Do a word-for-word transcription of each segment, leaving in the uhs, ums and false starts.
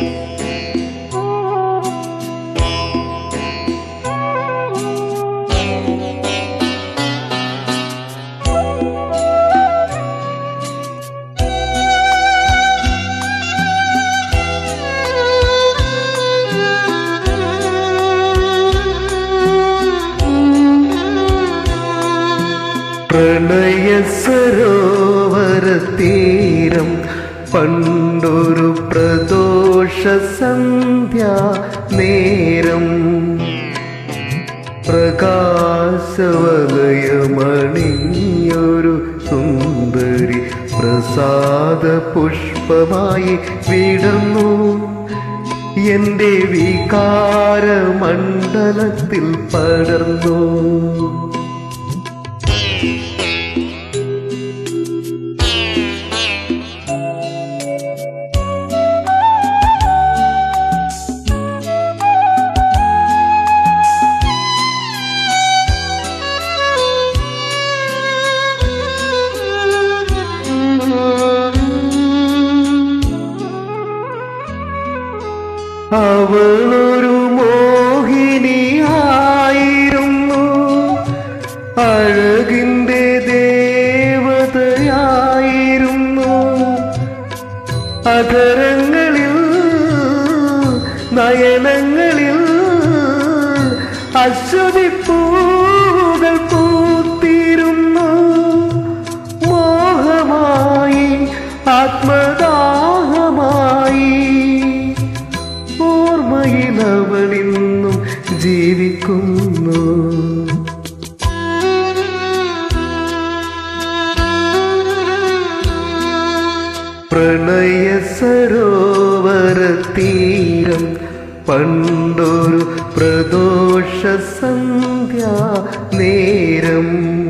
പ്രണയ സരോവര തീരം പണ്ടൊരു പ്രദോഷ സന്ധ്യാ നേരം പ്രകാശവലയമണിഞ്ഞൊരു സുന്ദരി പ്രസാദ പുഷ്പമായി വിടർന്നു എന്റെ വികാര മണ്ഡലത്തിൽ പടർന്നു. അവളൊരു മോഹിനിയായിരുന്നു, അഴകിന്റെ ദേവതയായിരുന്നു. അധരങ്ങളിൽ നയനങ്ങളിൽ അശ്വതിപ്പൂകൾ പൂത്തിരുന്നു. മോഹമായി ആത്മദാഹമായി ഓർമ്മയിലവളിന്നും ജീവിക്കുന്നു. പ്രണയ സരോവര തീരം പണ്ടൊരു പ്രദോഷ സന്ധ്യാ നേരം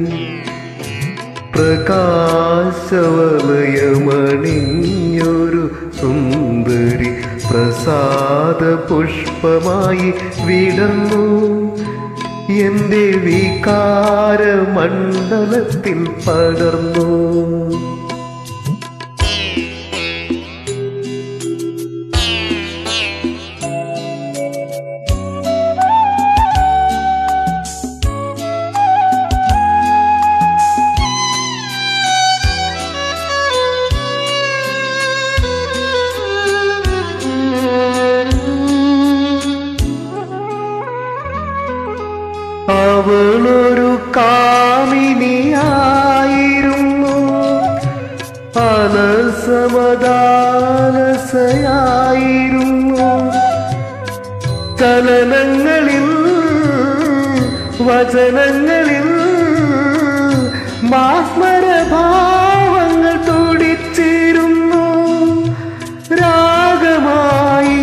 പ്രകാശവലയമണിഞ്ഞൊരു സുന്ദരി പ്രസാദ പുഷ്പമായി വിടർന്നു എന്റെ വികാര മണ്ഡലത്തിൽ പടർന്നു. അവളൊരു കാമിനിയായിരുന്നു, അലസമദാലസയായിരുന്നു. ചലനങ്ങളിൽ വചനങ്ങളിൽ മാസ്മരഭാവങ്ങൾ തുടിച്ചിരുന്നു. രാഗമായി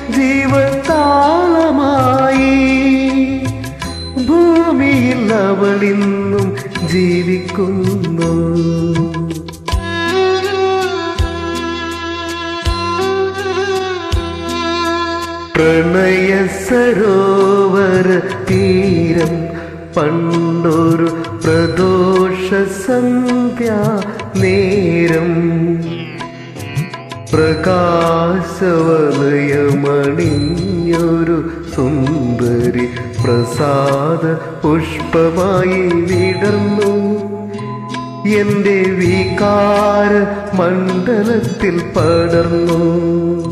ജീവതാളമായി ഭൂമിയിൽ അവളിന്നും ജീവിക്കുന്നു. പ്രണയ സരോവര തീരം പണ്ടൊരു പ്രദോഷ സന്ധ്യാ നേരം പ്രകാശവലയമണിഞ്ഞൊരു സുന്ദരി പ്രസാദ പുഷ്പമായി വിടർന്നു എന്റെ വികാര മണ്ഡലത്തിൽ പടർന്നു.